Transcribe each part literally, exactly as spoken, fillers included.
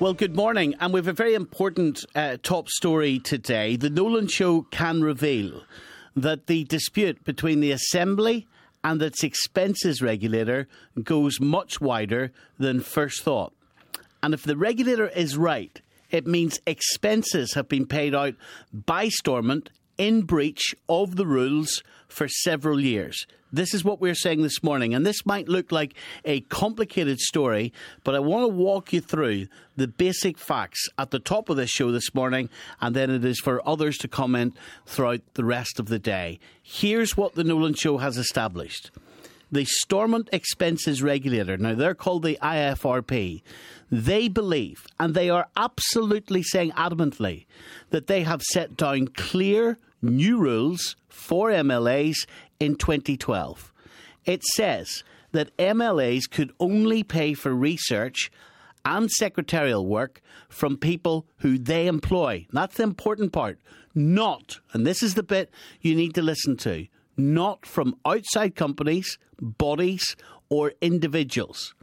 Well, good morning, and we have a very important uh, top story today. The Nolan Show can reveal that the dispute between the Assembly and its expenses regulator goes much wider than first thought. And if the regulator is right, it means expenses have been paid out by Stormont in breach of the rules for several years. This is what we're saying this morning, and this might look like a complicated story, but I want to walk you through the basic facts at the top of this show this morning, and then it is for others to comment throughout the rest of the day. Here's what the Nolan Show has established. The Stormont Expenses Regulator, now they're called the I F R P, they believe, and they are absolutely saying adamantly, that they have set down clear new rules for M L As in twenty twelve. It says that M L As could only pay for research and secretarial work from people who they employ. That's the important part. Not, and this is the bit you need to listen to, not from outside companies, bodies or individuals.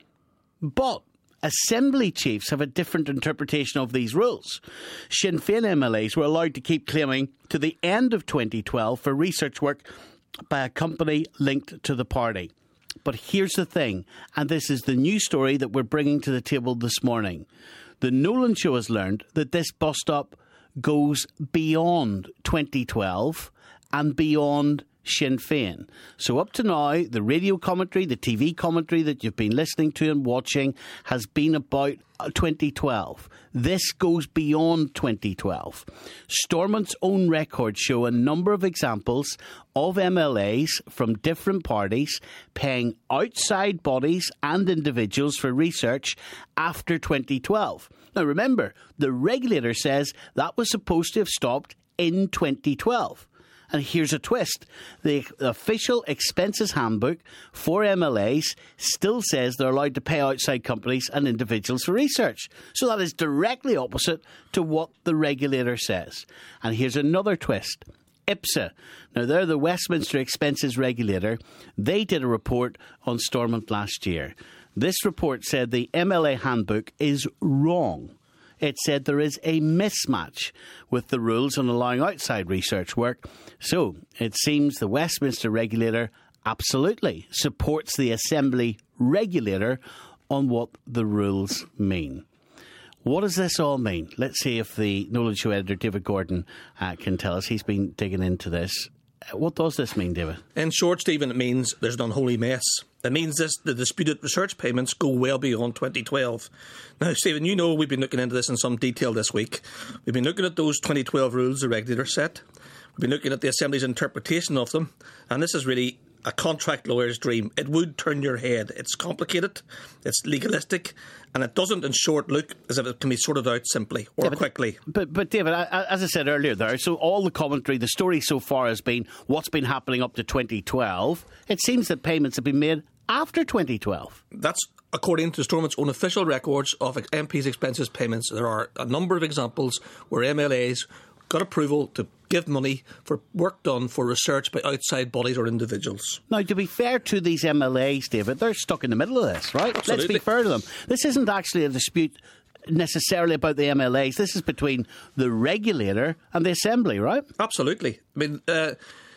But Assembly chiefs have a different interpretation of these rules. Sinn Féin M L As were allowed to keep claiming to the end of twenty twelve for research work by a company linked to the party. But here's the thing, and this is the new story that we're bringing to the table this morning. The Nolan Show has learned that this bust-up goes beyond twenty twelve and beyond Sinn Féin. So up to now, the radio commentary, the T V commentary that you've been listening to and watching has been about twenty twelve. This goes beyond twenty twelve. Stormont's own records show a number of examples of M L As from different parties paying outside bodies and individuals for research after twenty twelve. Now remember, the regulator says that was supposed to have stopped in twenty twelve. And here's a twist. The official expenses handbook for M L As still says they're allowed to pay outside companies and individuals for research. So that is directly opposite to what the regulator says. And here's another twist. IPSA, now they're the Westminster Expenses Regulator, they did a report on Stormont last year. This report said the M L A handbook is wrong. It said there is a mismatch with the rules on allowing outside research work. So it seems the Westminster regulator absolutely supports the Assembly regulator on what the rules mean. What does this all mean? Let's see if the Nolan Show editor, David Gordon, uh, can tell us. He's been digging into this. What does this mean, David? In short, Stephen, it means there's an unholy mess. It means this, the disputed research payments go well beyond twenty twelve. Now, Stephen, you know we've been looking into this in some detail this week. We've been looking at those twenty twelve rules the regulator set. We've been looking at the Assembly's interpretation of them. And this is really a contract lawyer's dream. It would turn your head. It's complicated, it's legalistic, and it doesn't, in short, look as if it can be sorted out simply or yeah, but, quickly. But, but David, as I said earlier there, so all the commentary, the story so far has been what's been happening up to twenty twelve. It seems that payments have been made after twenty twelve. That's according to Stormont's own official records of M Ps' expenses payments. There are a number of examples where M L As got approval to give money for work done for research by outside bodies or individuals. Now, to be fair to these M L As, David, they're stuck in the middle of this, right? Absolutely. Let's be fair to them. This isn't actually a dispute necessarily about the M L As. This is between the regulator and the Assembly, right? Absolutely. I mean, uh,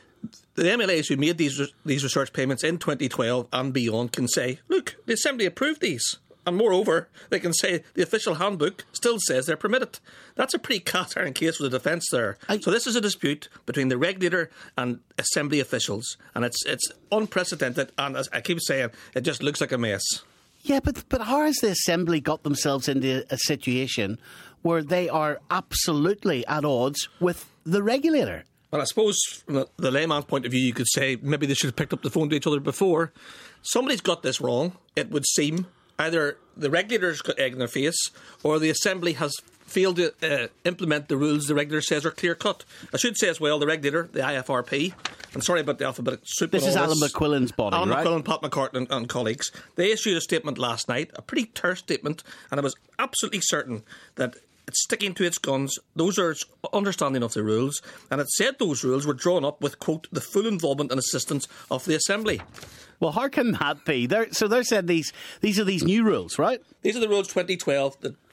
the M L As who made these these research payments in twenty twelve and beyond can say, look, the Assembly approved these. And moreover, they can say the official handbook still says they're permitted. That's a pretty cast-iron case for the defence there. I, so this is a dispute between the regulator and Assembly officials. And it's it's unprecedented. And as I keep saying, it just looks like a mess. Yeah, but, but how has the Assembly got themselves into a situation where they are absolutely at odds with the regulator? Well, I suppose from the layman's point of view, you could say maybe they should have picked up the phone to each other before. Somebody's got this wrong, it would seem. Either the regulator's got egg in their face or the Assembly has failed to uh, implement the rules the regulator says are clear-cut. I should say as well, the regulator, the I F R P, and sorry about the alphabetic soup. This is Alan McQuillan's body, Alan right? Alan McQuillan, Pat McCartan and, and colleagues. They issued a statement last night, a pretty terse statement, and I was absolutely certain that it's sticking to its guns. Those are its understanding of the rules. And it said those rules were drawn up with, quote, the full involvement and assistance of the Assembly. Well, how can that be? They're, so they're saying these these are these new rules, right? These are the rules twenty twelve that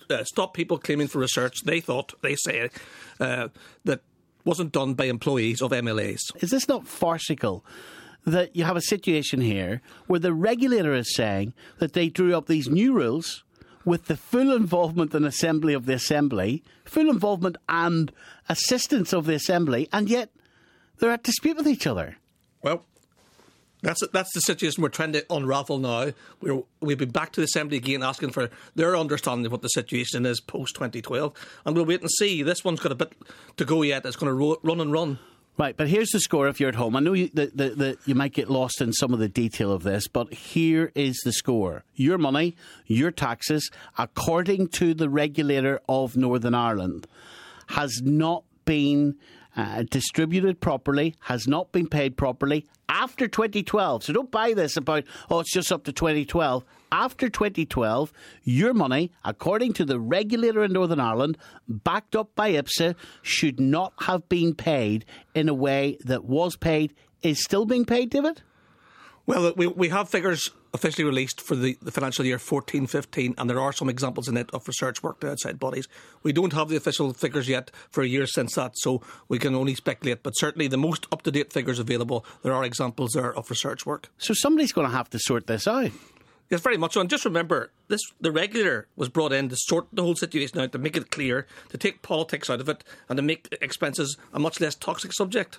uh, stop people claiming for research they thought, they say, uh, that wasn't done by employees of M L As. Is this not farcical? That you have a situation here where the regulator is saying that they drew up these new rules with the full involvement and assembly of the Assembly, full involvement and assistance of the Assembly, and yet they're at dispute with each other. Well, that's that's the situation we're trying to unravel now. We're, we'll be back to the Assembly again asking for their understanding of what the situation is post twenty twelve, and we'll wait and see. This one's got a bit to go yet. It's going to ro- run and run. Right, but here's the score if you're at home. I know you, that, that, that you might get lost in some of the detail of this, but here is the score. Your money, your taxes, according to the regulator of Northern Ireland, has not been uh, distributed properly, has not been paid properly after twenty twelve. So don't buy this about, oh, it's just up to twenty twelve. After twenty twelve, your money, according to the regulator in Northern Ireland, backed up by IPSA, should not have been paid in a way that was paid, is still being paid, David? Well, we we have figures officially released for the, the financial year fourteen fifteen, and there are some examples in it of research work to outside bodies. We don't have the official figures yet for a year since that, so we can only speculate. But certainly the most up-to-date figures available, there are examples there of research work. So somebody's going to have to sort this out. Yes, very much so. And just remember, this the regulator was brought in to sort the whole situation out, to make it clear, to take politics out of it, and to make expenses a much less toxic subject.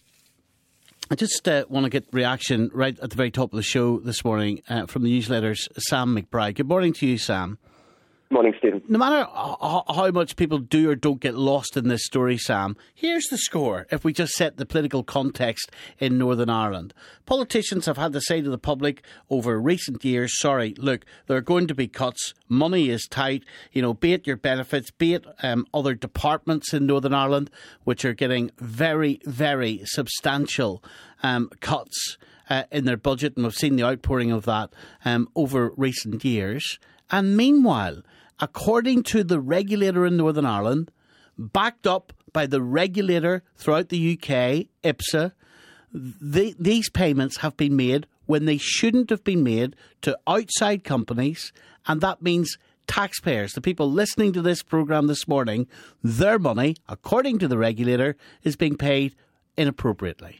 I just uh, want to get reaction right at the very top of the show this morning uh, from the newsletter's Sam McBride. Good morning to you, Sam. Morning, Stephen. No matter how, how much people do or don't get lost in this story, Sam, here's the score if we just set the political context in Northern Ireland. Politicians have had to say to the public over recent years, sorry, look, there are going to be cuts, money is tight, you know, be it your benefits, be it um, other departments in Northern Ireland, which are getting very, very substantial um, cuts uh, in their budget, and we've seen the outpouring of that um, over recent years. And meanwhile, according to the regulator in Northern Ireland, backed up by the regulator throughout the U K, IPSA, the, these payments have been made when they shouldn't have been made to outside companies, and that means taxpayers, the people listening to this programme this morning, their money, according to the regulator, is being paid inappropriately.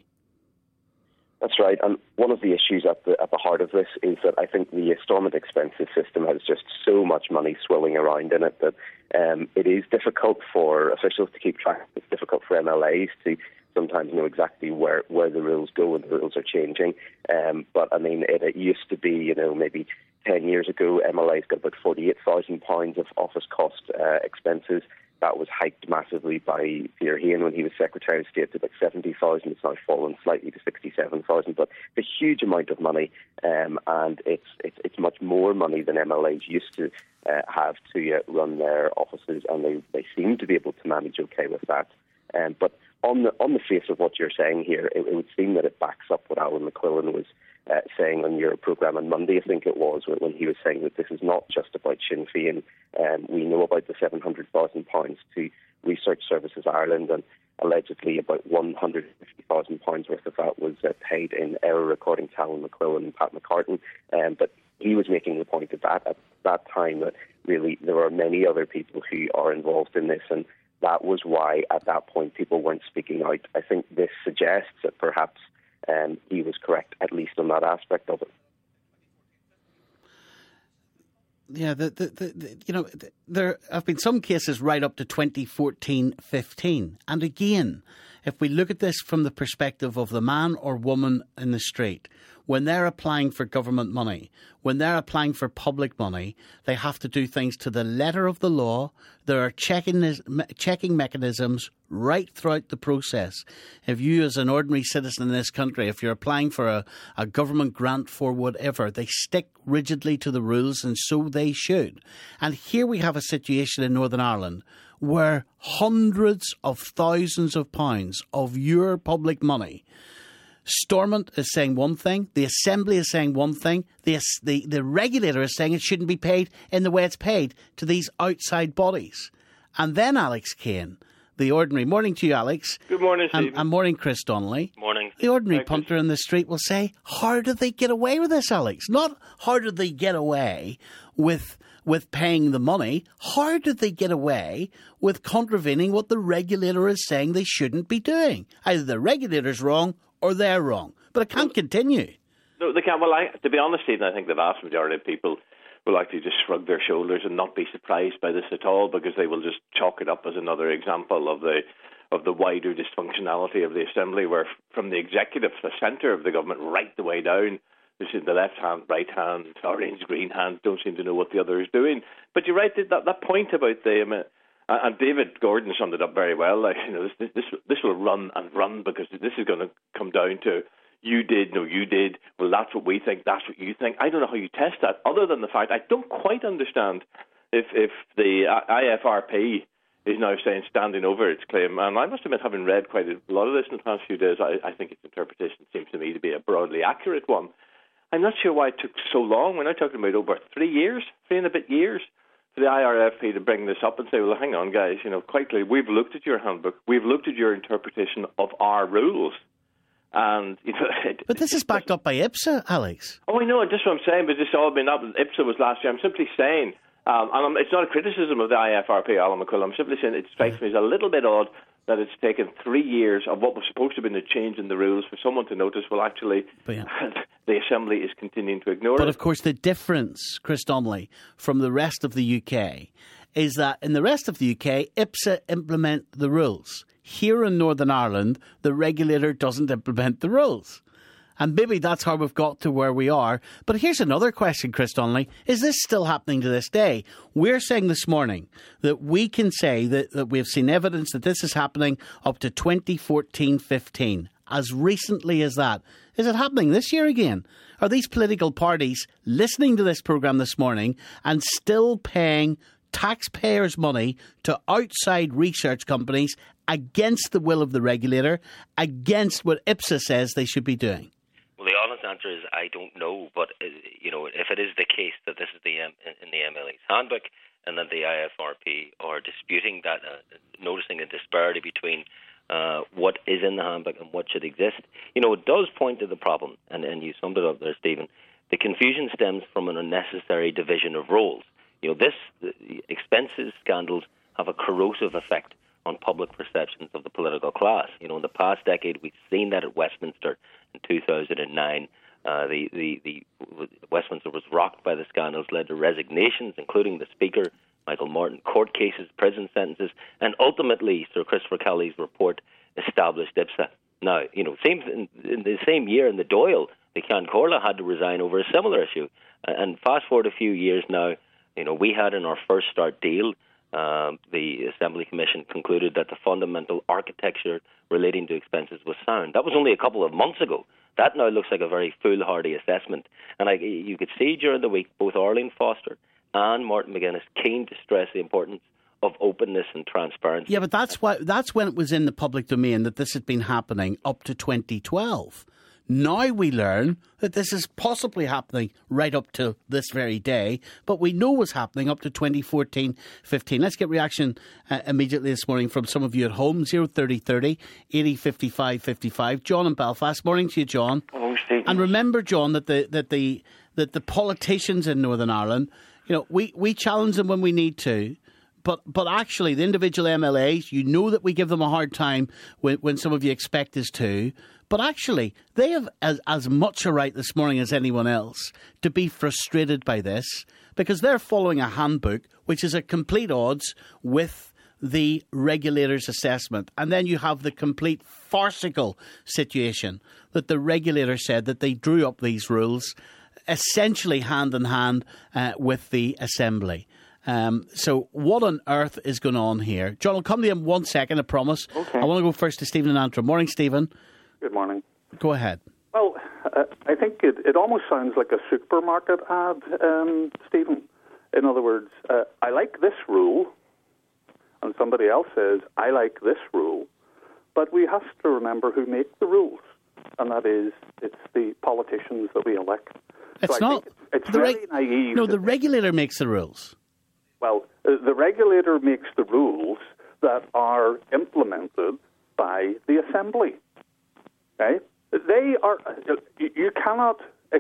That's right, and one of the issues at the at the heart of this is that I think the Stormont expenses system has just so much money swirling around in it that um, it is difficult for officials to keep track. It's difficult for M L As to sometimes know exactly where, where the rules go, and the rules are changing. Um, but I mean, it, it used to be, you know, maybe ten years ago, M L As got about forty-eight thousand pounds of office cost uh, expenses. That was hiked massively by Peter Hain when he was Secretary of State to about seventy thousand. It's now fallen slightly to sixty-seven thousand. But it's a huge amount of money, um, and it's, it's it's much more money than M L As used to uh, have to uh, run their offices, and they, they seem to be able to manage okay with that. Um, but on the on the face of what you're saying here, it, it would seem that it backs up what Alan McQuillan was Uh, saying on your programme on Monday, I think it was, when he was saying that this is not just about Sinn Féin. Um, we know about the seven hundred thousand pounds to Research Services Ireland, and allegedly about one hundred fifty thousand pounds worth of that was uh, paid in error, according to Alan McQuillan and Pat McCartan. Um, but he was making the point at that, at that time that really there are many other people who are involved in this, and that was why at that point people weren't speaking out. I think this suggests that perhaps Um, he was correct, at least on that aspect of it. Yeah, the, the, the, the, you know, the, there have been some cases right up to twenty fourteen fifteen. And again, if we look at this from the perspective of the man or woman in the street, when they're applying for government money, when they're applying for public money, they have to do things to the letter of the law. There are checking checking mechanisms right throughout the process. If you, as an ordinary citizen in this country, if you're applying for a, a government grant for whatever, they stick rigidly to the rules, and so they should. And here we have a situation in Northern Ireland where hundreds of thousands of pounds of your public money, Stormont is saying one thing, the Assembly is saying one thing, the, the the regulator is saying it shouldn't be paid in the way it's paid to these outside bodies. And then Alex Kane, the ordinary. Morning to you, Alex. Good morning, Stephen. And, and morning, Chris Donnelly. Morning. The ordinary punter in the street will say, how did they get away with this, Alex? Not how did they get away with with paying the money. How did they get away with contravening what the regulator is saying they shouldn't be doing? Either the regulator's wrong or they're wrong. But it can't continue. No, they can't. Well, I, to be honest, Stephen, I think the vast majority of people will actually just shrug their shoulders and not be surprised by this at all, because they will just chalk it up as another example of the of the wider dysfunctionality of the Assembly, where from the executive, the centre of the government, right the way down, this is the left hand, right hand, orange, green hand don't seem to know what the other is doing. But you're right, that that point about the, um, and David Gordon summed it up very well. Like, you know, this this this will run and run, because this is going to come down to you did, no, you did. Well, that's what we think. That's what you think. I don't know how you test that, other than the fact I don't quite understand if if the I F R P is now saying standing over its claim. And I must admit, having read quite a lot of this in the past few days, I, I think its interpretation seems to me to be a broadly accurate one. I'm not sure why it took so long. We're now talking about over three years, three and a bit years, for the I R F P to bring this up and say, well, hang on, guys, you know, quite clearly, we've looked at your handbook, we've looked at your interpretation of our rules. And you know, it, but this is backed up by IPSA, Alex. Oh, I know, just what I'm saying, but this all been up. IPSA was last year. I'm simply saying, um, and I'm, it's not a criticism of the I F R P, Alan McCullough. I'm simply saying it strikes me as a little bit odd that it's taken three years of what was supposed to have been a change in the rules for someone to notice, well, actually, yeah. the Assembly is continuing to ignore but it. But of course, the difference, Chris Donnelly, from the rest of the U K is that in the rest of the U K, IPSA implement the rules. Here in Northern Ireland, the regulator doesn't implement the rules. And maybe that's how we've got to where we are. But here's another question, Chris Donnelly. Is this still happening to this day? We're saying this morning that we can say that, that we've seen evidence that this is happening up to twenty fourteen fifteen, as recently as that. Is it happening this year again? Are these political parties listening to this programme this morning and still paying taxpayers' money to outside research companies against the will of the regulator, against what IPSA says they should be doing? Well, the honest answer is I don't know. But, uh, you know, if it is the case that this is the um, in the M L A's handbook and that the I F R P are disputing that, uh, noticing a disparity between uh, what is in the handbook and what should exist, you know, it does point to the problem. And, and you summed it up there, Stephen. The confusion stems from an unnecessary division of roles. You know, this the expenses scandals have a corrosive effect on public perceptions of the political class. You know, in the past decade, we've seen that at Westminster in two thousand nine. Uh, the, the, the Westminster was rocked by the scandals, led to resignations, including the Speaker, Michael Martin, court cases, prison sentences, and ultimately Sir Christopher Kelly's report established IPSA. Now, you know, same in, in the same year in the Doyle, the Ceann Comhairle had to resign over a similar issue. And fast forward a few years now, you know, we had in our first start deal, Uh, the Assembly Commission concluded that the fundamental architecture relating to expenses was sound. That was only a couple of months ago. That now looks like a very foolhardy assessment. And I, you could see during the week both Arlene Foster and Martin McGuinness keen to stress the importance of openness and transparency. Yeah, but that's why that's when it was in the public domain that this had been happening up to twenty twelve. Now we learn that this is possibly happening right up to this very day, but we know what's happening up to twenty fourteen fifteen. Let's get reaction uh, immediately this morning from some of you at home. zero thirty thirty eighty fifty-five fifty-five. John in Belfast. Morning to you, John. Oh, Stephen. And remember, John, that the that the that the politicians in Northern Ireland, you know, we, we challenge them when we need to. But but actually, the individual M L As, you know that we give them a hard time when, when some of you expect us to. But actually, they have as, as much a right this morning as anyone else to be frustrated by this, because they're following a handbook which is at complete odds with the regulator's assessment. And then you have the complete farcical situation that the regulator said that they drew up these rules essentially hand in hand uh, with the Assembly. Um, so what on earth is going on here? John, I'll come to you in one second, I promise. Okay. I want to go first to Stephen in Antrim. Morning, Stephen. Good morning. Go ahead. Well, uh, I think it, it almost sounds like a supermarket ad, um, Stephen. In other words, uh, I like this rule, and somebody else says, I like this rule. But we have to remember who make the rules, and that is, it's the politicians that we elect. It's so not. It's, it's the very reg- naive. No, the regulator makes the rules. Well, uh, the regulator makes the rules that are implemented by the Assembly. Okay? They are. You cannot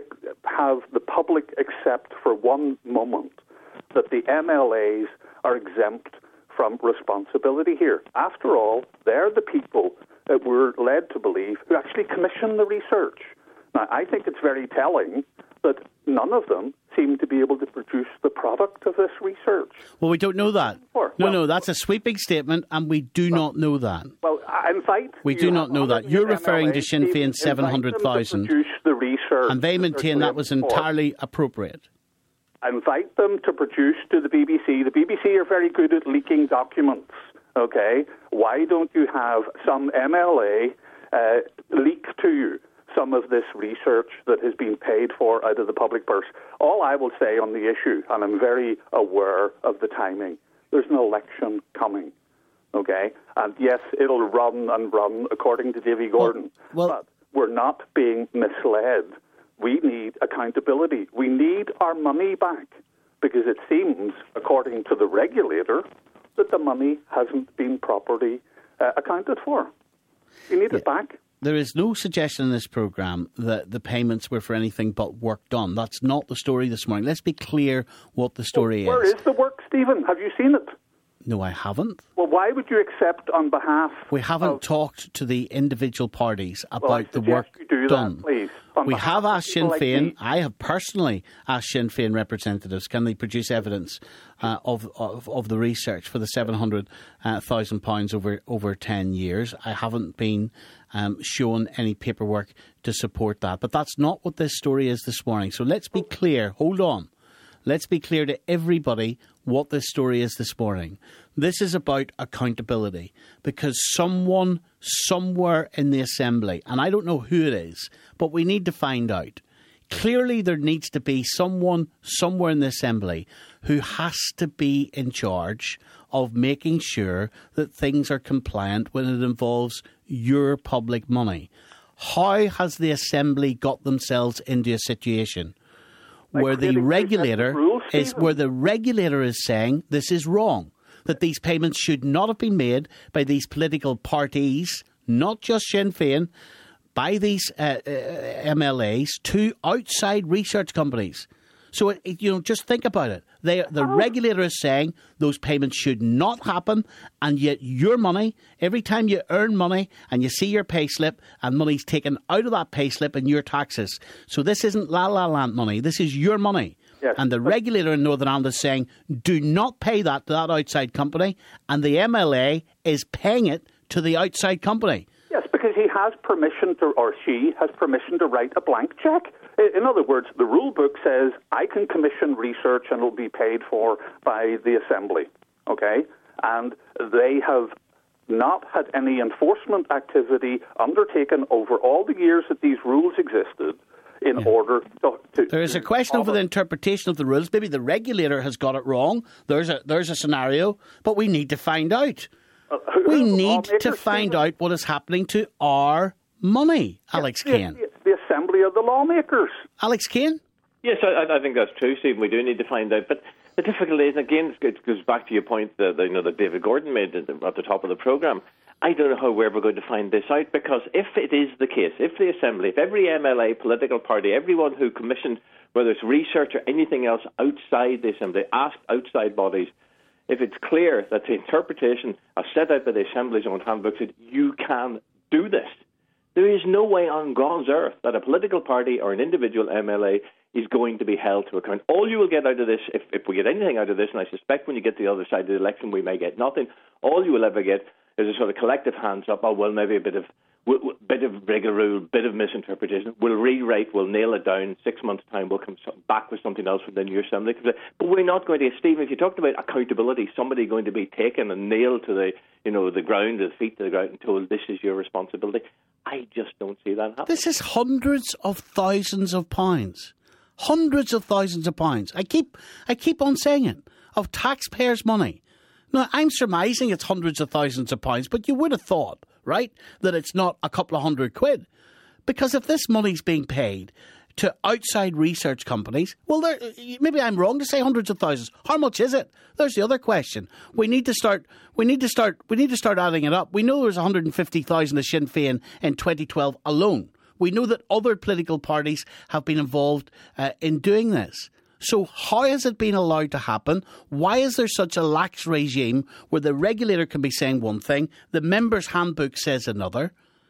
have the public accept for one moment that the M L As are exempt from responsibility here. After all, they're the people that we're led to believe who actually commission the research. Now, I think it's very telling that none of them seem to be able to produce the product of this research. Well, we don't know that. Or, no, well, no, that's a sweeping statement, and we do well, not know that. Well, in fact, we do not know that. You're referring to Sinn Féin's seven hundred thousand, the research, and they maintain that was entirely appropriate. Invite them to produce to the B B C. The B B C are very good at leaking documents, okay? Why don't you have some M L A uh, leak to you some of this research that has been paid for out of the public purse? All I will say on the issue, and I'm very aware of the timing, there's an election coming, okay? And yes, it'll run and run according to Davy Gordon, well, well, but we're not being misled. We need accountability. We need our money back because it seems, according to the regulator, that the money hasn't been properly uh, accounted for. You need yeah. it back. There is no suggestion in this programme that the payments were for anything but work done. That's not the story this morning. Let's be clear what the story well, where is. Where is the work, Stephen? Have you seen it? No, I haven't. Well, why would you accept on behalf We haven't of... talked to the individual parties about well, the work you do done. That, please. We have asked Sinn like Féin, me. I have personally asked Sinn Féin representatives, can they produce evidence uh, of, of of the research for the seven hundred thousand pounds over, over ten years. I haven't been um, shown any paperwork to support that. But that's not what this story is this morning. So let's be clear. Hold on. Let's be clear to everybody what this story is this morning. This is about accountability because someone somewhere in the Assembly, and I don't know who it is, but we need to find out. Clearly there needs to be someone somewhere in the Assembly who has to be in charge of making sure that things are compliant when it involves your public money. How has the Assembly got themselves into a situation where the regulator rules, is where the regulator is saying this is wrong, that these payments should not have been made by these political parties, not just Sinn Féin, by these uh, uh, M L As to outside research companies. So, it, it, you know, just think about it. They, the regulator is saying those payments should not happen, and yet your money, every time you earn money and you see your pay slip and money's taken out of that pay slip in your taxes. So this isn't La La Land money. This is your money. Yes. And the regulator in Northern Ireland is saying, do not pay that to that outside company, and the M L A is paying it to the outside company. Yes, because he has permission to, or she has permission to write a blank check. In other words, the rule book says I can commission research and it will be paid for by the Assembly, okay? And they have not had any enforcement activity undertaken over all the years that these rules existed in yeah. order to, to... There is a question over the interpretation of the rules. Maybe the regulator has got it wrong. There's a, there's a scenario, but we need to find out. Uh, who, we need to find Stephen? out what is happening to our money, Alex yes, Kane. The, the Assembly of the lawmakers. Alex Kane? Yes, I, I think that's true, Stephen. We do need to find out. But the difficulty is, again, it goes back to your point that, you know, that David Gordon made at the top of the programme. I don't know how we're ever going to find this out, because if it is the case, if the Assembly, if every M L A, political party, everyone who commissioned, whether it's research or anything else outside the Assembly, asked outside bodies, if it's clear that the interpretation as set out by the Assembly's own handbook said you can do this, there is no way on God's earth that a political party or an individual M L A is going to be held to account. All you will get out of this, if, if we get anything out of this, and I suspect when you get to the other side of the election we may get nothing, all you will ever get is a sort of collective hands up, oh, well, maybe a bit of w- w- bit of rigmarole, bit of misinterpretation. We'll rewrite, we'll nail it down. Six months' time, we'll come back with something else from the new Assembly. But we're not going to, Stephen, if you talked about accountability, somebody going to be taken and nailed to the, you know, the ground, the feet to the ground, and told this is your responsibility. I just don't see that happening. This is hundreds of thousands of pounds. Hundreds of thousands of pounds. I keep, I keep on saying it, of taxpayers' money. Now, I'm surmising it's hundreds of thousands of pounds, but you would have thought, right, that it's not a couple of hundred quid. Because if this money's being paid to outside research companies, well, there, maybe I'm wrong to say hundreds of thousands. How much is it? There's the other question. We need to start. We need to start. We need to start adding it up. We know there's one hundred fifty thousand of Sinn Féin in twenty twelve alone. We know that other political parties have been involved uh, in doing this. So how has it been allowed to happen? Why is there such a lax regime where the regulator can be saying one thing, the member's handbook says another?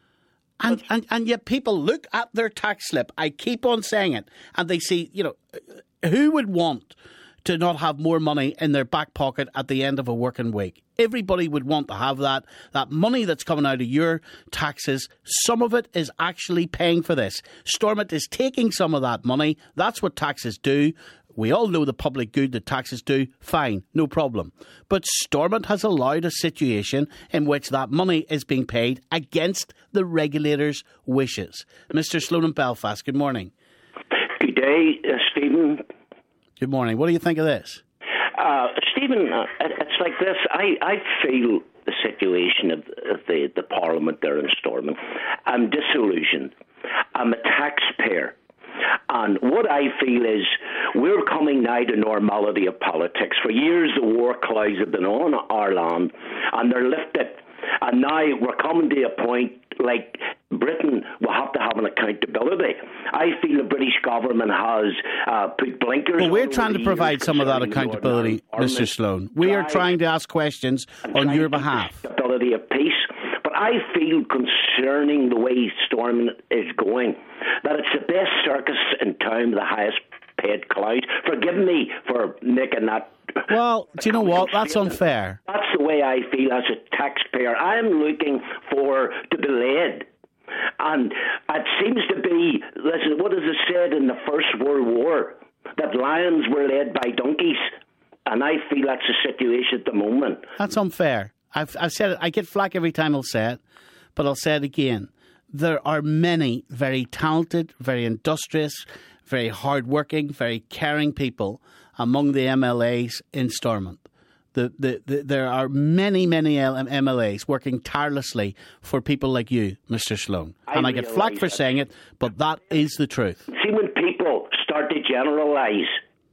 And, and and yet people look at their tax slip, I keep on saying it, and they see, you know, who would want to not have more money in their back pocket at the end of a working week? Everybody would want to have that. That money that's coming out of your taxes, some of it is actually paying for this. Stormont is taking some of that money. That's what taxes do. We all know the public good that taxes do. Fine, no problem. But Stormont has allowed a situation in which that money is being paid against the regulator's wishes. Mister Sloan in Belfast, good morning. Good day, uh, Stephen. Good morning. What do you think of this? Uh, Stephen, uh, it's like this. I, I feel the situation of, of the, the Parliament there in Stormont. I'm disillusioned. I'm a taxpayer. And what I feel is we're coming now to normality of politics. For years, the war clouds have been on our land, and they're lifted. And now we're coming to a point like Britain will have to have an accountability. I feel the British government has uh, put blinkers on. Well, we're trying to provide some of that accountability, Mister Sloan. We are trying to ask questions on your behalf. Accountability of peace. But I feel concerning the way Stormont is going, that it's the best circus in town, the highest paid cloud. Forgive me for making that. Well, do you know what? That's unfair. That's the way I feel as a taxpayer. I'm looking for to be led. And it seems to be, listen, what is it said in the First World War? That lions were led by donkeys. And I feel that's the situation at the moment. That's unfair. I've, I've said it. I get flack every time I'll say it, but I'll say it again. There are many very talented, very industrious, very hard-working, very caring people among the M L As in Stormont. The, the, the, there are many, many M L As working tirelessly for people like you, Mister Sloan. I and I get flack for saying it, but that is the truth. See, when people start to generalise,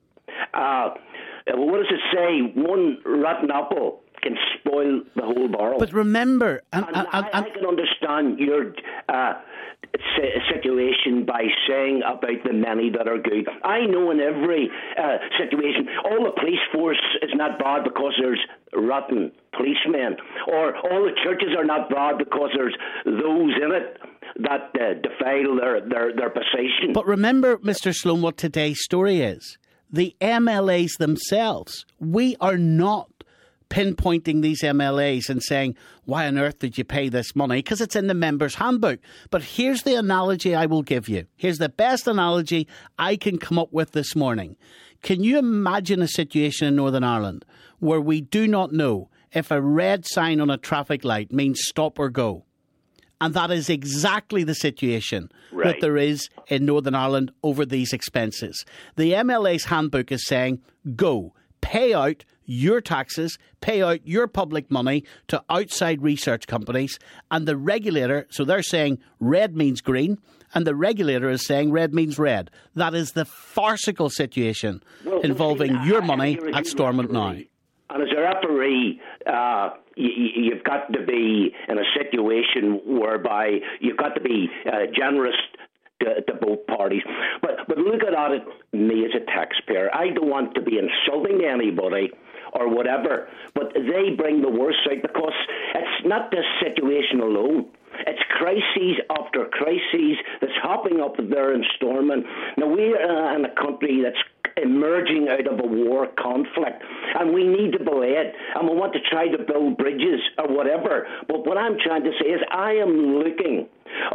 uh, what does it say? One rotten apple can spoil the whole barrel. But remember... And, and, and, and, I, I can understand your uh, situation by saying about the many that are good. I know in every uh, situation, all the police force is not bad because there's rotten policemen, or all the churches are not bad because there's those in it that uh, defile their, their, their position. But remember, Mister Sloan, what today's story is. The M L As themselves, we are not pinpointing these M L As and saying, why on earth did you pay this money? Because it's in the member's handbook. But here's the analogy I will give you. Here's the best analogy I can come up with this morning. Can you imagine a situation in Northern Ireland where we do not know if a red sign on a traffic light means stop or go? And that is exactly the situation right. that there is in Northern Ireland over these expenses. The M L A's handbook is saying, go, pay out your taxes, pay out your public money to outside research companies, and the regulator, so they're saying red means green, and the regulator is saying red means red. That is the farcical situation well, involving see, your I, money I at Stormont now. And as a referee, uh, you, you've got to be in a situation whereby you've got to be uh, generous to, to both parties. But but look at it, me as a taxpayer. I don't want to be insulting anybody or whatever, but they bring the worst out because it's not this situation alone. It's crises after crises that's hopping up there in Stormont. Now, we're uh, in a country that's emerging out of a war conflict, and we need to be led, and we want to try to build bridges or whatever. But what I'm trying to say is I am looking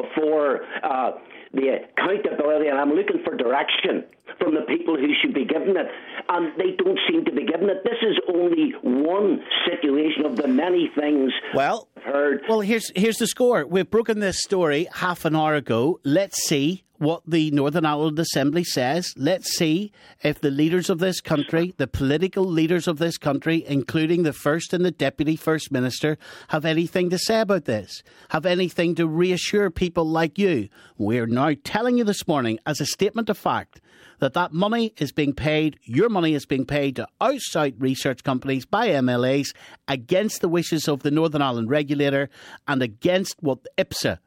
for uh, the accountability, and I'm looking for direction from the people who should be given it, and they don't seem to be given it. This is only one situation of the many things well, I've heard. Well, here's here's the score. We've broken this story half an hour ago. Let's see what the Northern Ireland Assembly says. Let's see if the leaders of this country, the political leaders of this country, including the First and the Deputy First Minister, have anything to say about this, have anything to reassure people like you. We're now telling you this morning, as a statement of fact, that that money is being paid, your money is being paid to outside research companies by M L As against the wishes of the Northern Ireland regulator and against what IPSA,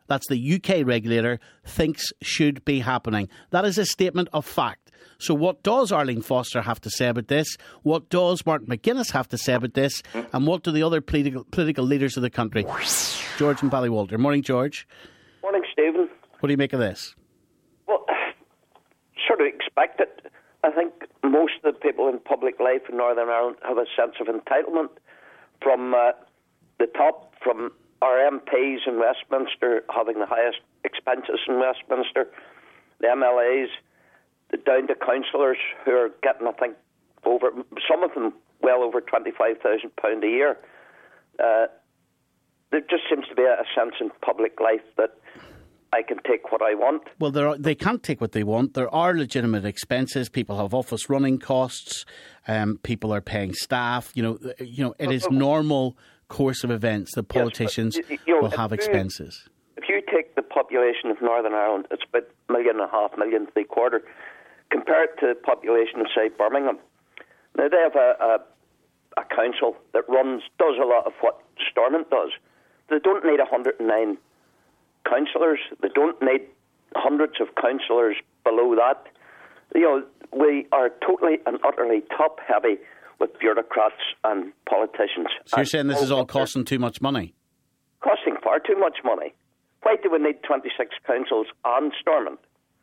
that's the U K regulator, thinks should be happening. That is a statement of fact. So what does Arlene Foster have to say about this? What does Martin McGuinness have to say about this? And what do the other political political leaders of the country? George and Ballywalter. Morning, George. Morning, Stephen. What do you make of this? Well, sort of expect it. I think most of the people in public life in Northern Ireland have a sense of entitlement from uh, the top, from our M Ps in Westminster having the highest expenses in Westminster, the M L As, down to councillors who are getting, I think, over, some of them well over twenty-five thousand pounds a year. Uh, there just seems to be a sense in public life that I can take what I want. Well, there are, they can't take what they want. There are legitimate expenses. People have office running costs. Um, people are paying staff. You know, you know, it is normal course of events that politicians yes, but, you know, will have you, expenses. If you take the population of Northern Ireland, it's about a million and a half, million three quarter. Compare it to the population of, say, Birmingham. Now, they have a, a, a council that runs, does a lot of what Stormont does. They don't need one hundred nine councillors. They don't need hundreds of councillors below that. You know, we are totally and utterly top-heavy with bureaucrats and politicians. So you're saying this is all costing too much money? Costing far too much money. Why do we need twenty-six councils on Stormont?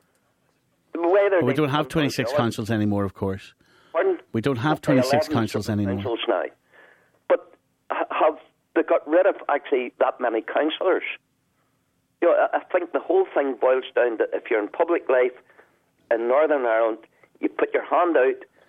Well, we don't have twenty-six councils anymore, of course. Pardon? We don't have twenty-six councils anymore. Councils now. But have they got rid of actually that many councillors? You know, I think the whole thing boils down to if you're in public life in Northern Ireland, you put your hand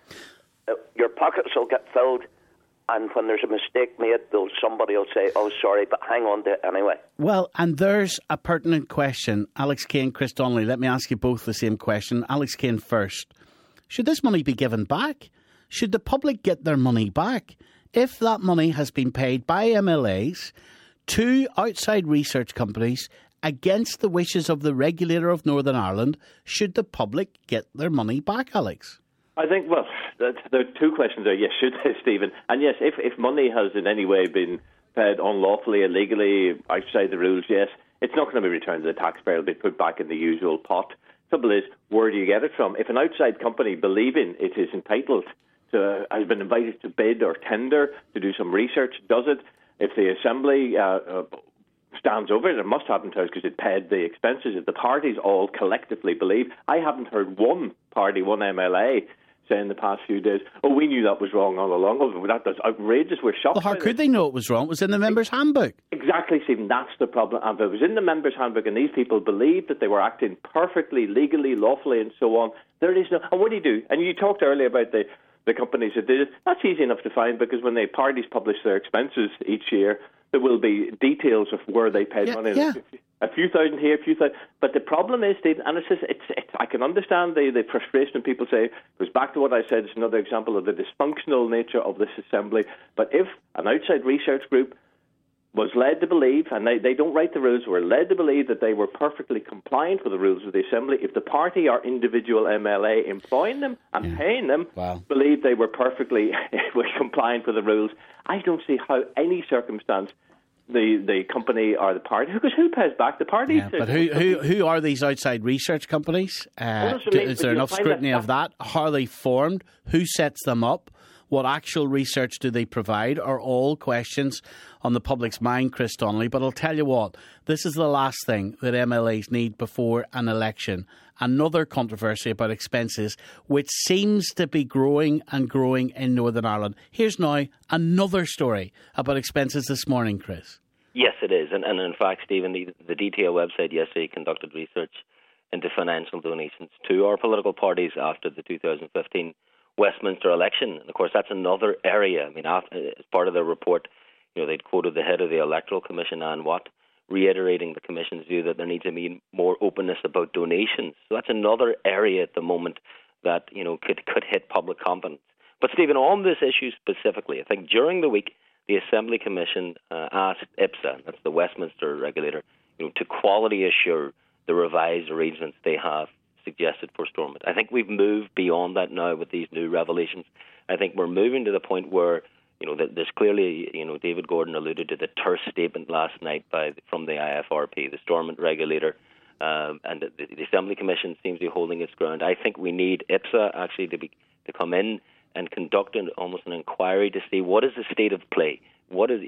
out, your pockets will get filled, and when there's a mistake made, somebody will say, oh, sorry, but hang on to it anyway. Well, and there's a pertinent question. Alex Kane, Chris Donnelly, let me ask you both the same question. Alex Kane first. Should this money be given back? Should the public get their money back? If that money has been paid by M L As to outside research companies against the wishes of the regulator of Northern Ireland, should the public get their money back, Alex? I think, well, there are two questions there. Yes, should they, Stephen? And yes, if, if money has in any way been paid unlawfully, illegally, outside the rules, yes, it's not going to be returned to the taxpayer. It'll be put back in the usual pot. Trouble is, where do you get it from? If an outside company believing it is entitled to, has been invited to bid or tender to do some research, does it? If the Assembly uh, uh, stands over it, it must happen to us because it paid the expenses. If the parties all collectively believe, I haven't heard one party, one M L A, say in the past few days, oh, we knew that was wrong all along. Oh, that was outrageous. We're shocked. Well, how could they know it was wrong? It was in the members' handbook. Exactly, Stephen. That's the problem. And if it was in the members' handbook and these people believed that they were acting perfectly, legally, lawfully, and so on, there is no. And what do you do? And you talked earlier about the, the companies that did it. That's easy enough to find because when the parties publish their expenses each year, there will be details of where they paid yeah, money. Yeah. A few thousand here, a few thousand. But the problem is, Stephen, and it's, just, it's, it's I can understand the, the frustration when people say, it goes back to what I said, it's another example of the dysfunctional nature of this assembly. But if an outside research group was led to believe, and they, they don't write the rules, were led to believe that they were perfectly compliant with the rules of the assembly, if the party or individual M L A employing them and yeah. paying them wow. believed they were perfectly compliant with the rules, I don't see how any circumstance the the company or the party, because who pays back the party? Yeah, but who, who who are these outside research companies? Uh, do, is there enough scrutiny of that? How are they formed? Who sets them up? What actual research do they provide? Are all questions on the public's mind, Chris Donnelly. But I'll tell you what, this is the last thing that M L As need before an election. Another controversy about expenses, which seems to be growing and growing in Northern Ireland. Here's now another story about expenses this morning, Chris. Yes, it is. And, and in fact, Stephen, the, the D T A website yesterday conducted research into financial donations to our political parties after the two thousand fifteen Westminster election. And of course, that's another area. I mean, after, as part of their report, you know, they'd quoted the head of the Electoral Commission, Anne Watt, reiterating the Commission's view that there needs to be more openness about donations. So that's another area at the moment that, you know, could could hit public confidence. But Stephen, on this issue specifically, I think during the week, the Assembly Commission uh, asked IPSA, that's the Westminster regulator, you know, to quality assure the revised arrangements they have suggested for Stormont. I think we've moved beyond that now with these new revelations. I think we're moving to the point where, you know, there's clearly, you know, David Gordon alluded to the terse statement last night by from the I F R P, the Stormont regulator, um, and the, the Assembly Commission seems to be holding its ground. I think we need I P S A actually to be to come in and conduct an, almost an inquiry to see what is the state of play. What is